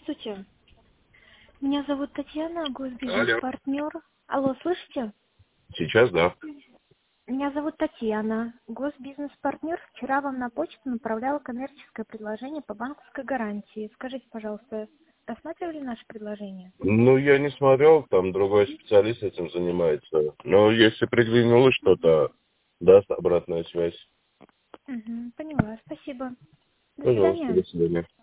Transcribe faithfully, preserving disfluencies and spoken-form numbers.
Здравствуйте. Меня зовут Татьяна, Алло. госбизнес-партнер. Алло, слышите? Сейчас, да. Меня зовут Татьяна, госбизнес-партнер. Вчера вам на почту направляла коммерческое предложение по банковской гарантии. Скажите, пожалуйста, рассматривали наше предложение? Ну, я не смотрел, там другой специалист этим занимается. Но если придвинулось что-то, даст обратную связь. Угу, поняла, спасибо. До Пожалуйста, свидания. до свидания.